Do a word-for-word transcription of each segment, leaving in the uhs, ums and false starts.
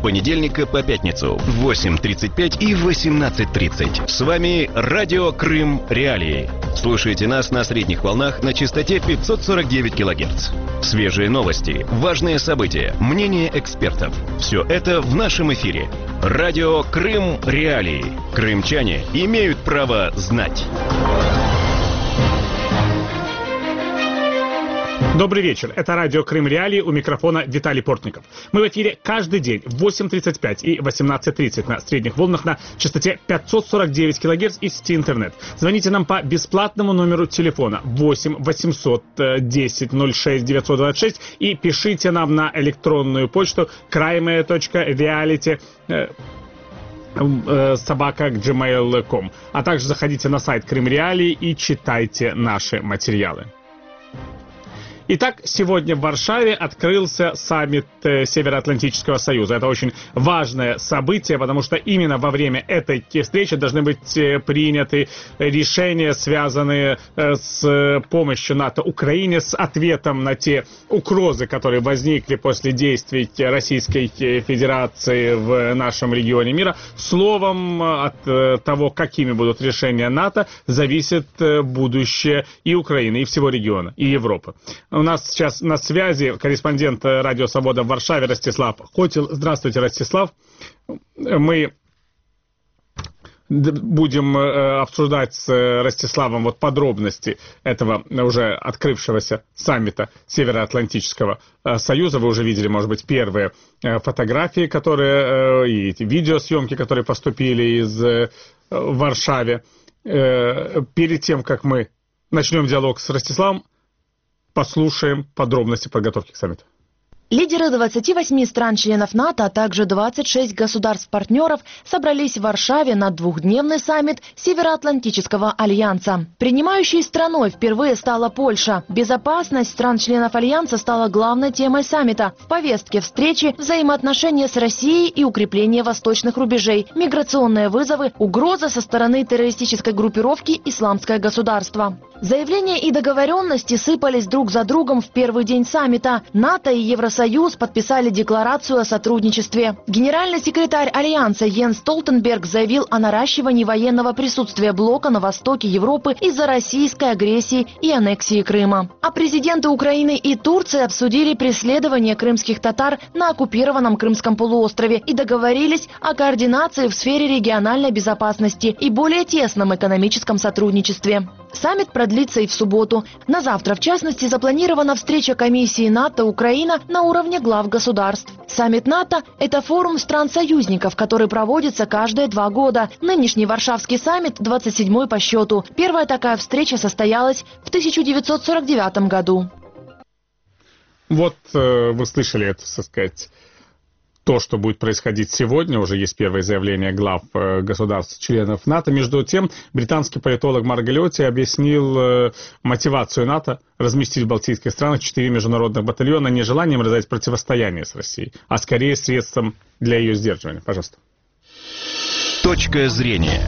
понедельника по пятницу в восемь тридцать пять и восемнадцать тридцать. С вами Радио Крым Реалии. Слушайте нас на средних волнах на частоте пятьсот сорок девять килогерц. Свежие новости, важные события, мнения экспертов. Все это в нашем эфире. Радио Крым Реалии. Крымчане имеют право знать. Добрый вечер. Это радио Крым Реалии, у микрофона Виталий Портников. Мы в эфире каждый день в восемь тридцать пять и восемнадцать тридцать на средних волнах на частоте пятьсот сорок девять килогерц и сети интернет. Звоните нам по бесплатному номеру телефона восемь восемьсот десять ноль шесть девятьсот двадцать шесть и пишите нам на электронную почту крайме точка реалити собака джи мейл точка ком. А также заходите на сайт Крым Реалии и читайте наши материалы. Итак, сегодня в Варшаве открылся саммит Североатлантического союза. Это очень важное событие, потому что именно во время этой встречи должны быть приняты решения, связанные с помощью НАТО Украине, с ответом на те угрозы, которые возникли после действий Российской Федерации в нашем регионе мира. Словом, от того, какими будут решения НАТО, зависит будущее и Украины, и всего региона, и Европы. У нас сейчас на связи корреспондент Радио Свобода в Варшаве Ростислав Хотил. Здравствуйте, Ростислав. Мы будем обсуждать с Ростиславом вот подробности этого уже открывшегося саммита Североатлантического союза. Вы уже видели, может быть, первые фотографии, которые и эти видеосъемки, которые поступили из Варшавы. Перед тем, как мы начнем диалог с Ростиславом, послушаем подробности подготовки к саммиту. Лидеры двадцати восьми стран-членов НАТО, а также двадцать шесть государств-партнеров собрались в Варшаве на двухдневный саммит Североатлантического альянса. Принимающей страной впервые стала Польша. Безопасность стран-членов альянса стала главной темой саммита. В повестке встречи взаимоотношения с Россией и укрепление восточных рубежей, миграционные вызовы, угроза со стороны террористической группировки «Исламское государство». Заявления и договоренности сыпались друг за другом в первый день саммита. НАТО и Евросоюз подписали декларацию о сотрудничестве. Генеральный секретарь Альянса Йенс Столтенберг заявил о наращивании военного присутствия блока на востоке Европы из-за российской агрессии и аннексии Крыма. А президенты Украины и Турции обсудили преследование крымских татар на оккупированном Крымском полуострове и договорились о координации в сфере региональной безопасности и более тесном экономическом сотрудничестве. Саммит продлится и в субботу. На завтра, в частности, запланирована встреча комиссии НАТО-Украина на уровне глав государств. Саммит НАТО – это форум стран-союзников, который проводится каждые два года. Нынешний Варшавский саммит – двадцать седьмой по счету. Первая такая встреча состоялась в тысяча девятьсот сорок девятом году. Вот э, вы слышали это, так сказать, то, что будет происходить сегодня. Уже есть первые заявления глав э, государств-членов НАТО. Между тем, британский политолог Марк Галиотти объяснил э, мотивацию НАТО разместить в балтийских странах четыре международных батальона не желанием развязать противостояние с Россией, а скорее средством для ее сдерживания. Пожалуйста. Точка зрения.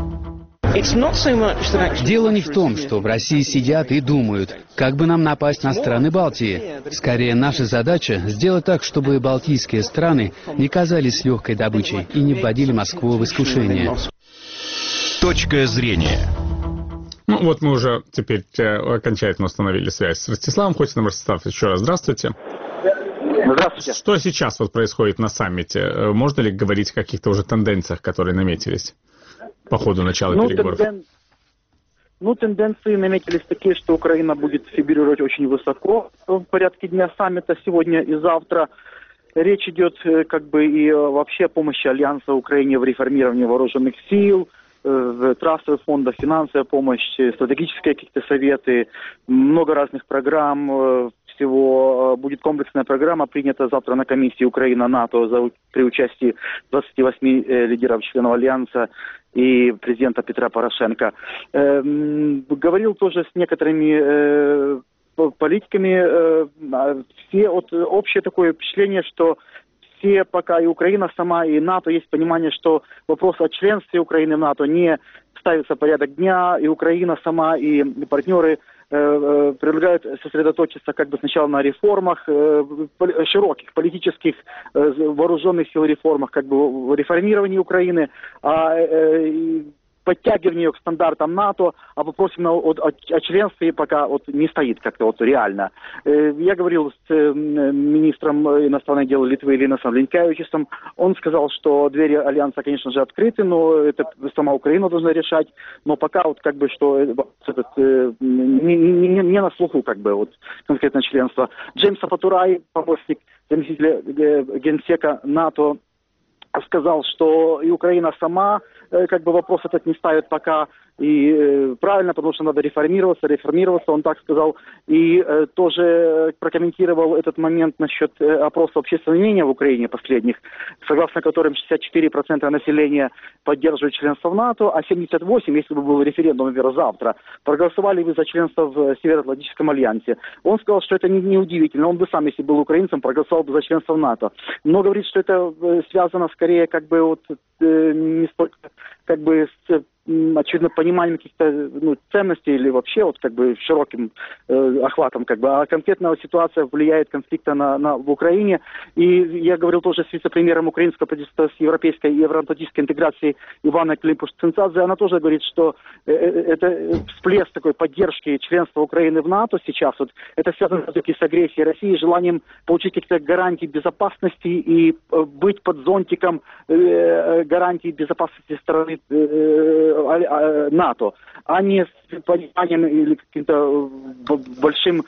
Дело не в том, что в России сидят и думают, как бы нам напасть на страны Балтии. Скорее, наша задача сделать так, чтобы балтийские страны не казались легкой добычей и не вводили Москву в искушение. Точка зрения. Ну вот мы уже теперь окончательно установили связь с Ростиславом Хотиным. Ростислав, еще раз здравствуйте. Здравствуйте. Что сейчас вот происходит на саммите? Можно ли говорить о каких-то уже тенденциях, которые наметились по ходу начала ну, переговоров? Тенден... Ну, тенденции наметились такие, что Украина будет фигурировать очень высоко в порядке дня саммита сегодня и завтра. Речь идет как бы и вообще о помощи Альянса Украине в реформировании вооруженных сил, в трастовых фондах, финансовая помощь, стратегические какие-то советы, много разных программ. Всего будет комплексная программа, принята завтра на комиссии Украина-НАТО за, при участии двадцати восьми э, лидеров членов Альянса и президента Петра Порошенко. Э, говорил тоже с некоторыми э, политиками. Э, все от, общее такое впечатление, что все пока и Украина сама, и НАТО есть понимание, что вопрос о членстве Украины в НАТО не ставится в порядок дня, и Украина сама, и партнеры э, предлагают сосредоточиться как бы сначала на реформах, э, широких политических э, вооруженных сил реформах, как бы реформировании Украины, а э, подтягивание к стандартам НАТО, а вопрос именно о, о, о членстве пока вот не стоит как-то вот реально. Я говорил с министром иностранных дел Литвы Линасом Линкевичем. Он сказал, что двери альянса, конечно же, открыты, но это сама Украина должна решать. Но пока вот как бы что этот, не, не, не на слуху как бы вот конкретно членство. Джеймс Апатурай, помощник заместителя генсека НАТО, сказал, что и Украина сама как бы вопрос этот не ставит пока, и э, правильно, потому что надо реформироваться, реформироваться, он так сказал, и э, тоже прокомментировал этот момент насчет э, опроса общественного мнения в Украине последних, согласно которым шестьдесят четыре процента населения поддерживают членство в НАТО, а семьдесят восемь процентов, если бы был референдум, например, завтра, проголосовали бы за членство в Североатлантическом альянсе. Он сказал, что это не, не удивительно, он бы сам, если был украинцем, проголосовал бы за членство в НАТО. Но говорит, что это э, связано скорее как бы вот э, не столько как бы с очевидно, пониманием каких-то ну, ценностей или вообще вот как бы широким э, охватом, как бы, а конкретная ситуация влияет конфликта на, на, в Украине. И я говорил тоже с вице-премьером украинского правительства с европейской и евроатлантической интеграцией Иваной Климпуш-Цинцадзе. Она тоже говорит, что э, это всплеск такой поддержки членства Украины в НАТО сейчас, вот, это связано все-таки с агрессией России, желанием получить какие-то гарантии безопасности и э, быть под зонтиком э, гарантий безопасности стороны э, НАТО, а не с пониманием или каким-то большим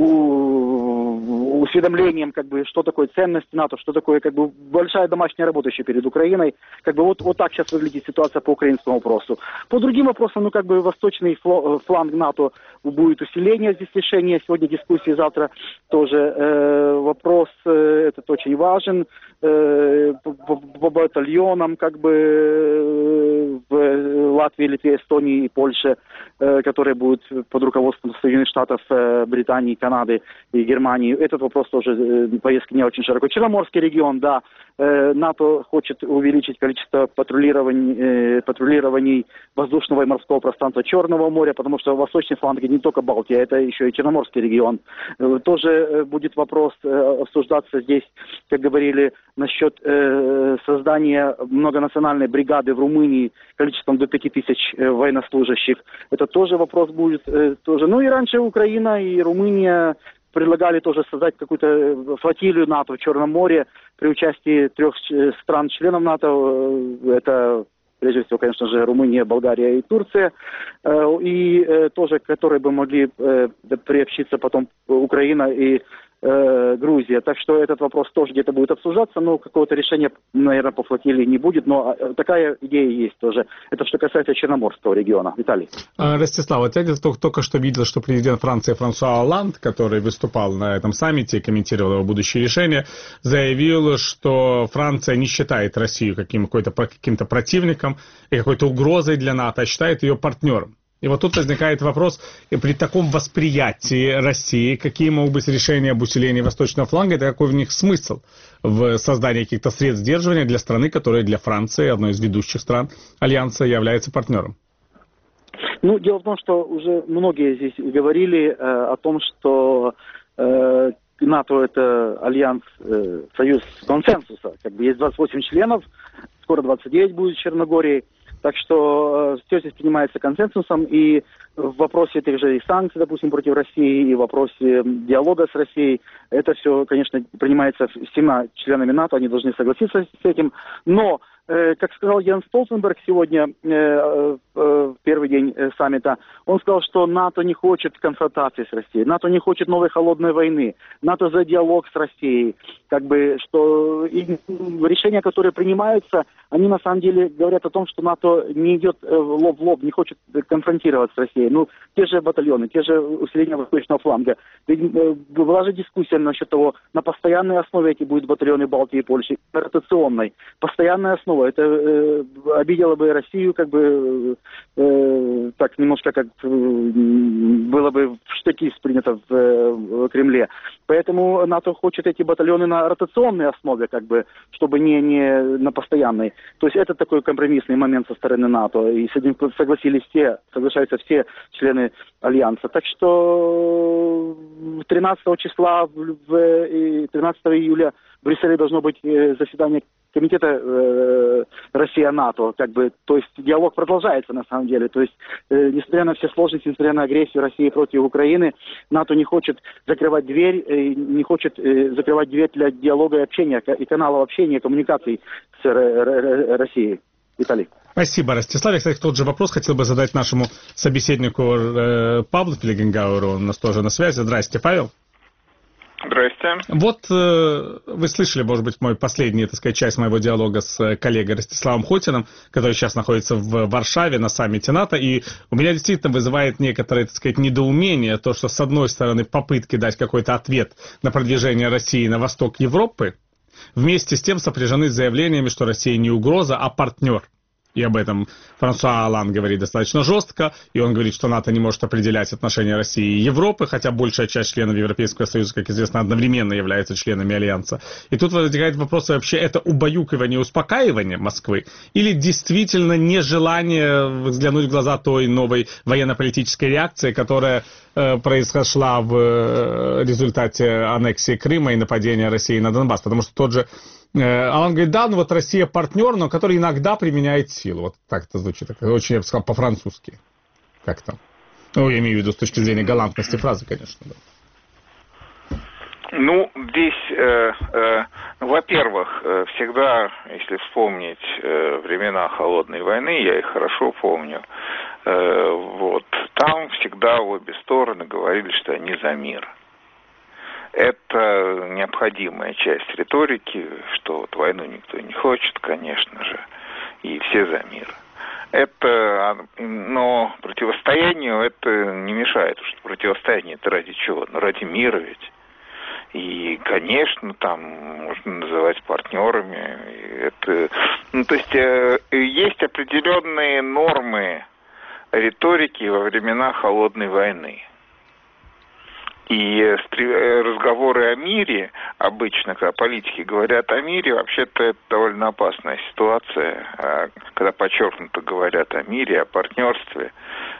усведомлением, как бы, что такое ценность НАТО, что такое, как бы, большая домашняя работа еще перед Украиной. Как бы вот, вот так сейчас выглядит ситуация по украинскому вопросу. По другим вопросам, ну, как бы, восточный фланг НАТО будет усиление здесь решения. Сегодня дискуссии, завтра тоже э, вопрос э, этот очень важен. Э, по, по батальонам, как бы, э, в Латвии, Литве, Эстонии и Польше, э, которые будут под руководством Соединенных Штатов, э, Британии, Канады и Германии. Этот вопрос тоже, э, повестка не очень широкой. Черноморский регион, да, э, НАТО хочет увеличить количество патрулирований, э, патрулирований воздушного и морского пространства Черного моря, потому что восточный фланг не только Балтия, это еще и Черноморский регион. Э, тоже э, будет вопрос э, обсуждаться здесь, как говорили, насчет э, создания многонациональной бригады в Румынии количеством до пяти тысяч э, военнослужащих. Это тоже вопрос будет. Э, тоже. Ну и раньше Украина и Румыния предлагали тоже создать какую-то флотилию НАТО в Черном море при участии трех стран-членов НАТО. Это, прежде всего, конечно же, Румыния, Болгария и Турция. И тоже, которые бы могли приобщиться потом Украина и Грузия. Так что этот вопрос тоже где-то будет обсуждаться, но какого-то решения, наверное, по флотилии не будет, но такая идея есть тоже. Это что касается Черноморского региона. Виталий. Ростислав, вот я только, только что видел, что президент Франции Франсуа Олланд, который выступал на этом саммите и комментировал его будущее решение, заявил, что Франция не считает Россию каким, какой-то, каким-то противником и какой-то угрозой для НАТО, а считает ее партнером. И вот тут возникает вопрос, при таком восприятии России, какие могут быть решения об усилении восточного фланга, это какой в них смысл в создании каких-то средств сдерживания для страны, которая для Франции, одной из ведущих стран Альянса, является партнером? Ну, дело в том, что уже многие здесь говорили э, о том, что э, НАТО это альянс, э, союз консенсуса. Как бы есть двадцать восемь членов, скоро двадцать девять будет в Черногории. Так что э, все здесь принимается консенсусом, и в вопросе этих же и санкций, допустим, против России, и в вопросе диалога с Россией, это все, конечно, принимается всеми членами НАТО, они должны согласиться с этим. Но, э, как сказал Йенс Столтенберг сегодня, э, э, в первый день э, саммита, он сказал, что НАТО не хочет конфронтации с Россией, НАТО не хочет новой холодной войны, НАТО за диалог с Россией. Как бы, что и решения, которые принимаются, они на самом деле говорят о том, что НАТО не идет лоб в лоб, не хочет конфронтироваться с Россией. Ну, те же батальоны, те же усиления восточного фланга. Была же дискуссия насчет того, на постоянной основе эти будут батальоны Балтии и Польши, на ротационной. Постоянная основа. слово. Это э, обидело бы Россию, как бы э, так немножко как э, было бы в штыки принято в, э, в Кремле. Поэтому НАТО хочет эти батальоны на ротационной основе, как бы, чтобы не, не на постоянной. То есть это такой компромиссный момент со стороны НАТО. И с этим согласились все, соглашаются все члены Альянса. Так что тринадцатого числа, в, тринадцатого июля в Брюсселе должно быть заседание комитета э, Россия-НАТО, как бы, то есть диалог продолжается на самом деле, то есть э, несмотря на все сложности, несмотря на агрессию России против Украины, НАТО не хочет закрывать дверь, э, не хочет э, закрывать дверь для диалога и общения, и каналов общения, коммуникаций с э, Россией. Виталий. Спасибо, Ростислав. Я, кстати, тот же вопрос хотел бы задать нашему собеседнику э, Павлу Филигенгауэру, он у нас тоже на связи. Здрасте, Павел. Здрасте. Вот э, вы слышали, может быть, мой последний, так сказать, часть моего диалога с коллегой Ростиславом Хотиным, который сейчас находится в Варшаве на саммите НАТО, и у меня действительно вызывает некоторое, так сказать, недоумение то, что, с одной стороны, попытки дать какой-то ответ на продвижение России на восток Европы, вместе с тем сопряжены с заявлениями, что Россия не угроза, а партнер. И об этом Франсуа Олланд говорит достаточно жестко, и он говорит, что НАТО не может определять отношения России и Европы, хотя большая часть членов Европейского Союза, как известно, одновременно являются членами Альянса. И тут возникает вопрос, вообще это убаюкивание, успокаивание Москвы, или действительно нежелание взглянуть в глаза той новой военно-политической реакции, которая э, произошла в результате аннексии Крыма и нападения России на Донбасс, потому что тот же А он говорит, да, ну вот Россия партнер, но который иногда применяет силу. Вот так это звучит. Очень, я бы сказал, по-французски. Как там? Ну, я имею в виду с точки зрения галантности фразы, конечно. Да. Ну, здесь, э, э, во-первых, э, всегда, если вспомнить э, времена Холодной войны, я их хорошо помню, э, вот, там всегда обе стороны говорили, что они за мир. Это необходимая часть риторики, что вот войну никто не хочет, конечно же, и все за мир. Это, но противостоянию это не мешает, потому что противостояние это ради чего? Ну, ради мира ведь. И, конечно, там можно называть партнерами. Это, ну, то есть есть определенные нормы риторики во времена Холодной войны. И разговоры о мире, обычно, когда политики говорят о мире, вообще-то это довольно опасная ситуация, когда подчеркнуто говорят о мире, о партнерстве,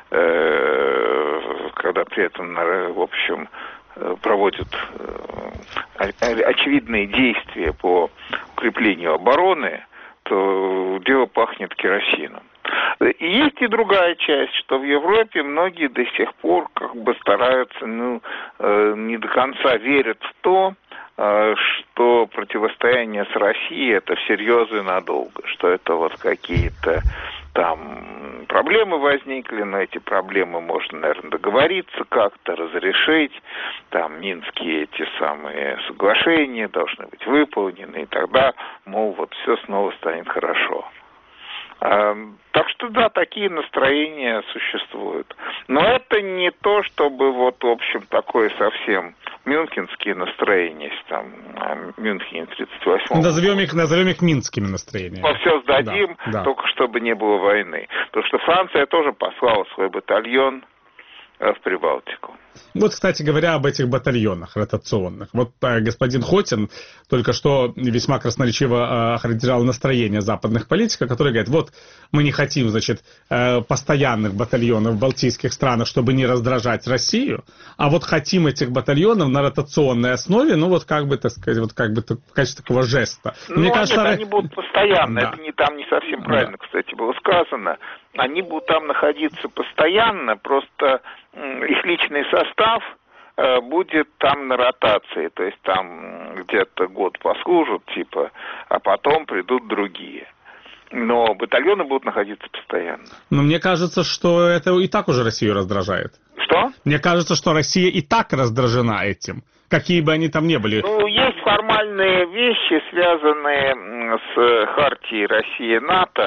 когда при этом, в общем, проводят очевидные действия по укреплению обороны, то дело пахнет керосином. И есть и другая часть, что в Европе многие до сих пор как бы стараются, ну, э, не до конца верят в то, э, что противостояние с Россией это всерьез и надолго, что это вот какие-то там проблемы возникли, но эти проблемы можно, наверное, договориться как-то, разрешить, там минские эти самые соглашения должны быть выполнены, и тогда, мол, вот все снова станет хорошо. Так что, да, такие настроения существуют. Но это не то, чтобы вот, в общем, такое совсем мюнхенские настроения, там, в Мюнхене тридцать восьмом. Назовем их, назовем их минскими настроениями. Мы все сдадим, да, да. Только чтобы не было войны. Потому что Франция тоже послала свой батальон в Прибалтику. Вот, кстати говоря, об этих батальонах ротационных. Вот э, господин Хотин только что весьма красноречиво э, охарактеризовал настроение западных политиков, которые говорят, вот мы не хотим, значит, э, постоянных батальонов в балтийских странах, чтобы не раздражать Россию, а вот хотим этих батальонов на ротационной основе, ну вот как бы, так сказать, вот как бы в качестве такого жеста. Ну, Мне кажется, нет, они будут постоянно, да. Это не там не совсем правильно, да. Кстати, было сказано. Они будут там находиться постоянно, просто их личный состав э, будет там на ротации, то есть там где-то год послужат, типа, а потом придут другие. Но батальоны будут находиться постоянно. Но мне кажется, что это и так уже Россию раздражает. Что? Мне кажется, что Россия и так раздражена этим, какие бы они там ни были. Ну, есть формальные вещи, связанные с хартией России-НАТО,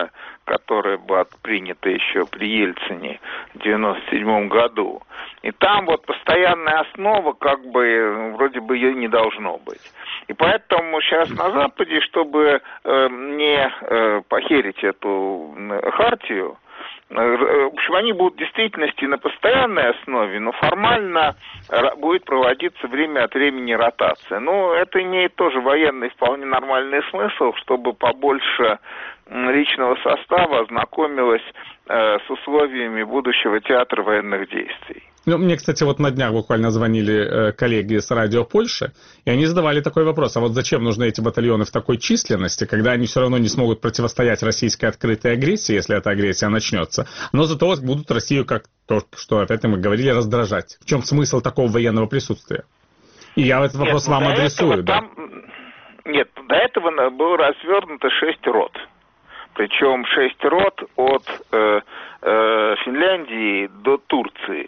которая была принята еще при Ельцине в девяносто седьмом году. И там вот постоянная основа, как бы, вроде бы ее не должно быть. И поэтому сейчас на Западе, чтобы э, не э, похерить эту хартию, э, в общем, они будут в действительности на постоянной основе, но формально будет проводиться время от времени ротация. Но это имеет тоже военный вполне нормальный смысл, чтобы побольше личного состава ознакомилось э, с условиями будущего театра военных действий. Ну, мне, кстати, вот на днях буквально звонили э, коллеги с радио Польши, и они задавали такой вопрос, а вот зачем нужны эти батальоны в такой численности, когда они все равно не смогут противостоять российской открытой агрессии, если эта агрессия начнется, но зато вот будут Россию, как то, что опять мы говорили, раздражать. В чем смысл такого военного присутствия? И я этот вопрос Нет, вам адресую. Да? Там... Нет, до этого было развернуто шесть рот. Причем шесть рот от э, э, Финляндии до Турции.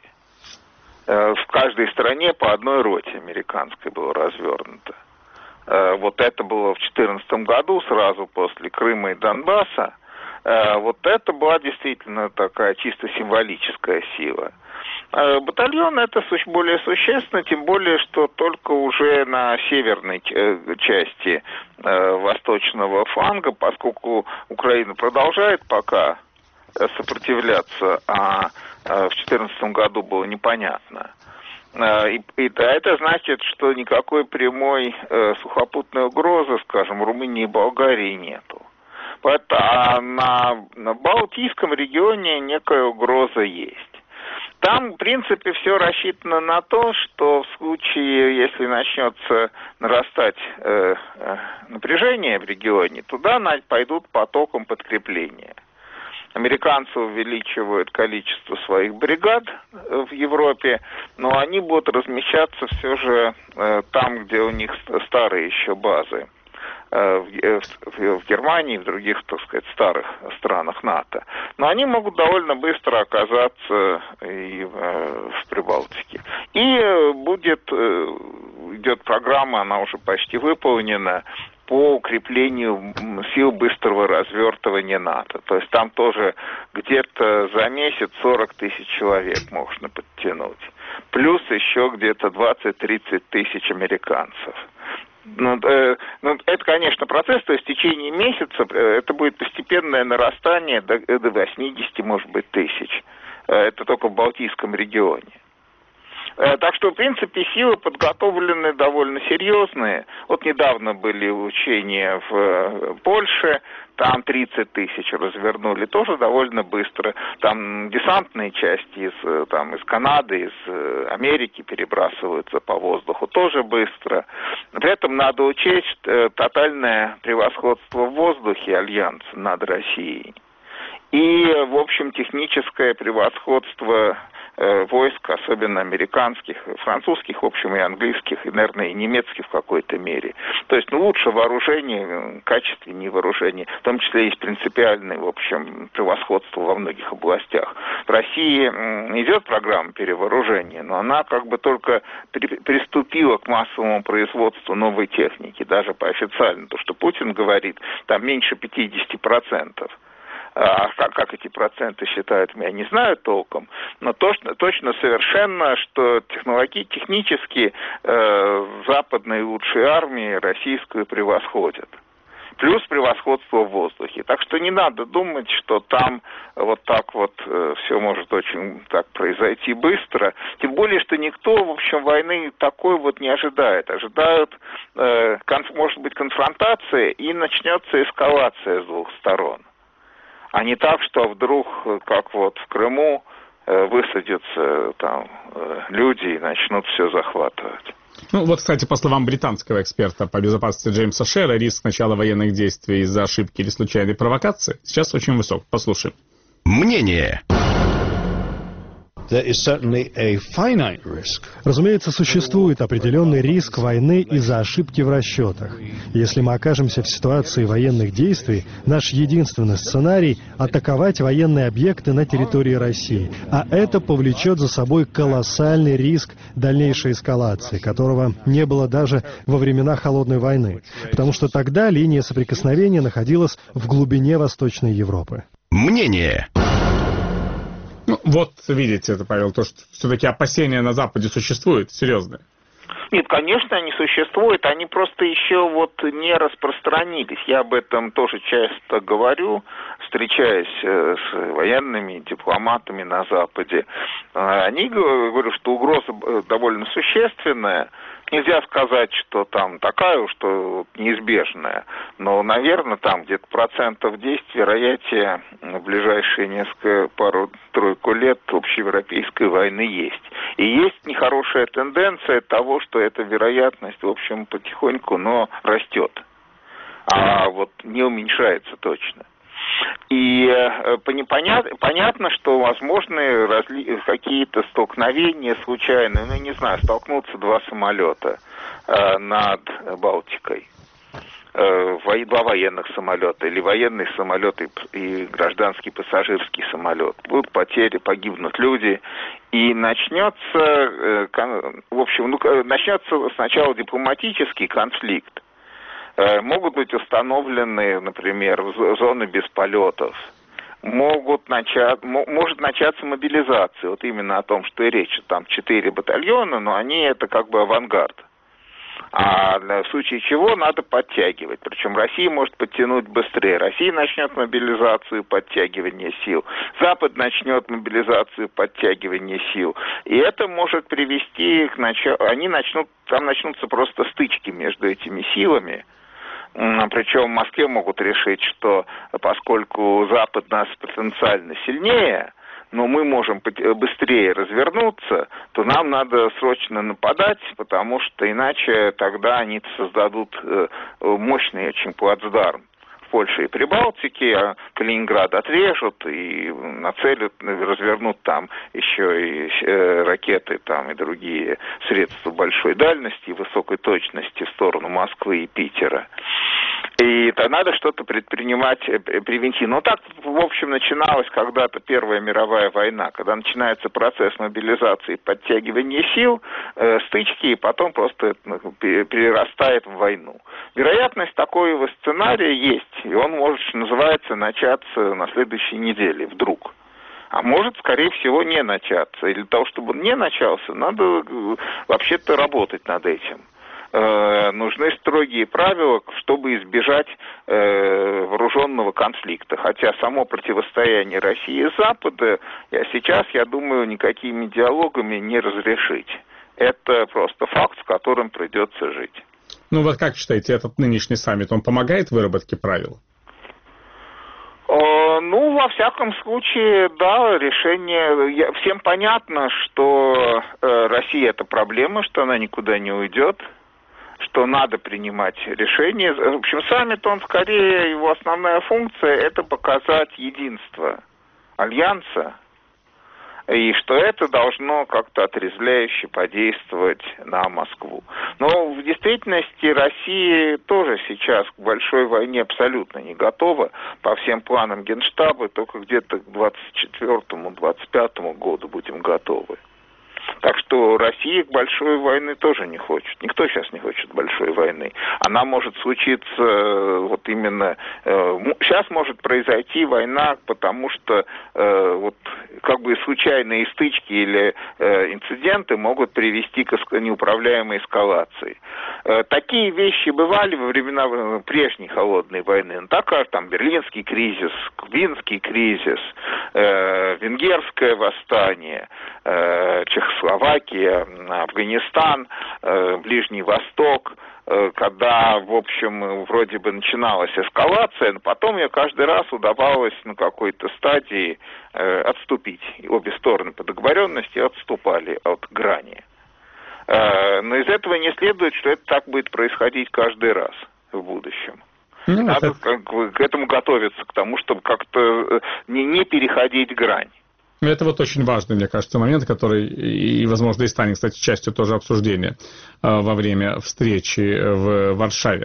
В каждой стране по одной роте американской было развернуто. Вот это было в две тысячи четырнадцатом году, сразу после Крыма и Донбасса. Вот это была действительно такая чисто символическая сила. Батальон это более существенно, тем более, что только уже на северной части восточного фланга, поскольку Украина продолжает пока сопротивляться, а в две тысячи четырнадцатом году было непонятно. И, и это значит, что никакой прямой э, сухопутной угрозы, скажем, Румынии и Болгарии нету. Поэтому, а на, на Балтийском регионе некая угроза есть. Там, в принципе, все рассчитано на то, что в случае, если начнется нарастать э, э, напряжение в регионе, туда пойдут потоком подкрепления. Американцы увеличивают количество своих бригад в Европе, но они будут размещаться все же э, там, где у них старые еще базы. Э, в, в, в Германии и в других, так сказать, старых странах НАТО. Но они могут довольно быстро оказаться и э, в Прибалтике. И э, будет, э, идет программа, она уже почти выполнена, по укреплению сил быстрого развертывания НАТО. То есть там тоже где-то за месяц сорок тысяч человек можно подтянуть. Плюс еще где-то двадцать-тридцать тысяч американцев. Ну, э, ну, это, конечно, процесс, то есть в течение месяца э, это будет постепенное нарастание до, до восьмидесяти, может быть, тысяч. Э, это только в Балтийском регионе. Так что, в принципе, силы подготовлены довольно серьезные. Вот недавно были учения в Польше, там тридцать тысяч развернули, тоже довольно быстро. Там десантные части из, там, из Канады, из Америки перебрасываются по воздуху, тоже быстро. При этом надо учесть тотальное превосходство в воздухе Альянса над Россией. И, в общем, техническое превосходство войск, особенно американских, французских, в общем, и английских, и, наверное, и немецких в какой-то мере. То есть, ну, лучше вооружение, качественнее вооружение, в том числе есть принципиальное, в общем, превосходство во многих областях. В России идет программа перевооружения, но она как бы только при, приступила к массовому производству новой техники, даже по официальному, то, что Путин говорит, там меньше пятьдесят процентов. А как, как эти проценты считают, я не знаю толком, но точно, точно совершенно, что технологии, технически э, западные лучшие армии российскую превосходят. Плюс превосходство в воздухе. Так что не надо думать, что там вот так вот э, все может очень так произойти быстро. Тем более, что никто, в общем, войны такой вот не ожидает. Ожидают, э, конф, может быть, конфронтация, и начнется эскалация с двух сторон. А не так, что вдруг, как вот в Крыму, высадятся там люди и начнут все захватывать. Ну вот, кстати, по словам британского эксперта по безопасности Джеймса Шера, риск начала военных действий из-за ошибки или случайной провокации сейчас очень высок. Послушаем. Мнение. Разумеется, существует определенный риск войны из-за ошибки в расчетах. Если мы окажемся в ситуации военных действий, наш единственный сценарий — атаковать военные объекты на территории России. А это повлечет за собой колоссальный риск дальнейшей эскалации, которого не было даже во времена Холодной войны. Потому что тогда линия соприкосновения находилась в глубине Восточной Европы. Мнение. Ну, вот видите, это, Павел, то, что все-таки опасения на Западе существуют, серьезные. Нет, конечно, они существуют, они просто еще вот не распространились. Я об этом тоже часто говорю, встречаясь с военными, дипломатами на Западе. Они говорят, что угроза довольно существенная. Нельзя сказать, что там такая уж, что неизбежная, но, наверное, там где-то процентов десять вероятия в ближайшие несколько, пару-тройку лет общеевропейской войны есть. И есть нехорошая тенденция того, что эта вероятность, в общем, потихоньку, но растет, а вот не уменьшается точно. И э, понят, понятно, что возможны разли, какие-то столкновения случайные, ну, не знаю, столкнутся два самолета э, над Балтикой, э, во, два военных самолета, или военный самолет и, и гражданский пассажирский самолет. Будут потери, погибнут люди, и начнется, э, кон, в общем, ну, начнется сначала дипломатический конфликт. Могут быть установлены, например, зоны без полетов. Могут начать, может начаться мобилизация. Вот именно о том, что и речь. Там четыре батальона, но они это как бы авангард. А в случае чего надо подтягивать. Причем Россия может подтянуть быстрее. Россия начнет мобилизацию, подтягивание сил. Запад начнет мобилизацию, подтягивание сил. И это может привести к началу... Они начнут... Там начнутся просто стычки между этими силами. Причем в Москве могут решить, что поскольку Запад нас потенциально сильнее, но мы можем быстрее развернуться, то нам надо срочно нападать, потому что иначе тогда они создадут мощный очень плацдарм в Польше и Прибалтике, а Калининград отрежут и нацелят, развернут там еще и ракеты там, и другие средства большой дальности и высокой точности в сторону Москвы и Питера. И то надо что-то предпринимать превентивно. Ну, так, в общем, начиналась когда-то Первая мировая война, когда начинается процесс мобилизации, подтягивания сил, э, стычки, и потом просто это перерастает в войну. Вероятность такого сценария есть, и он может, что называется, начаться на следующей неделе вдруг. А может, скорее всего, не начаться. И для того, чтобы он не начался, надо вообще-то работать над этим. Нужны строгие правила, чтобы избежать э, вооруженного конфликта. Хотя само противостояние России и Запада я сейчас, я думаю, никакими диалогами не разрешить. Это просто факт, с которым придется жить. Ну вот как считаете, этот нынешний саммит, он помогает в выработке правил? Э, ну, во всяком случае, да, решение... Всем понятно, что э, Россия это проблема, что она никуда не уйдет, что надо принимать решения. В общем, саммит, он скорее, его основная функция – это показать единство Альянса, и что это должно как-то отрезвляюще подействовать на Москву. Но в действительности Россия тоже сейчас к большой войне абсолютно не готова. По всем планам Генштаба только где-то к двадцать четвёртому — двадцать пятому году будем готовы. Так что Россия к большой войне тоже не хочет. Никто сейчас не хочет большой войны. Она может случиться вот именно... Э, сейчас может произойти война, потому что э, вот как бы случайные стычки или э, инциденты могут привести к неуправляемой эскалации. Э, такие вещи бывали во времена прежней холодной войны. Ну, такая там Берлинский кризис, Кубинский кризис, э, Венгерское восстание, э, Чехословакия, Афганистан, э, Ближний Восток, э, когда, в общем, вроде бы начиналась эскалация, но потом ее каждый раз удавалось на какой-то стадии э, отступить. И обе стороны по договоренности отступали от грани. Э, но из этого не следует, что это так будет происходить каждый раз в будущем. Ну, надо это... как бы к этому готовиться, к тому, чтобы как-то не, не переходить грань. Это вот очень важный, мне кажется, момент, который, и, возможно, и станет, кстати, частью тоже обсуждения во время встречи в Варшаве.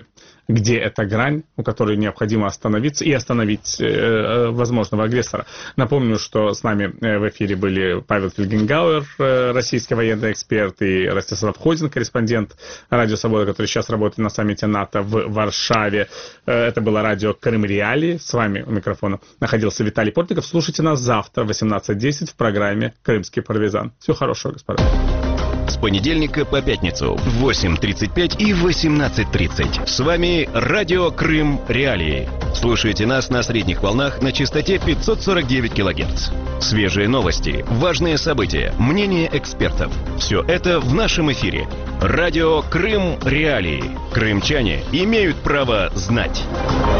где эта грань, у которой необходимо остановиться и остановить э, возможного агрессора. Напомню, что с нами в эфире были Павел Фельгенгауэр, э, российский военный эксперт, и Ростислав Ходин, корреспондент Радио Свобода, который сейчас работает на саммите НАТО в Варшаве. Э, это было радио Крым Реалии. С вами у микрофона находился Виталий Портников. Слушайте нас завтра в восемнадцать десять в программе «Крымский партизан». Всего хорошего, господа. С понедельника по пятницу в восемь тридцать пять и восемнадцать тридцать. С вами Радио Крым Реалии. Слушайте нас на средних волнах на частоте пятьсот сорок девять килогерц. Свежие новости, важные события, мнения экспертов. Все это в нашем эфире. Радио Крым Реалии. Крымчане имеют право знать.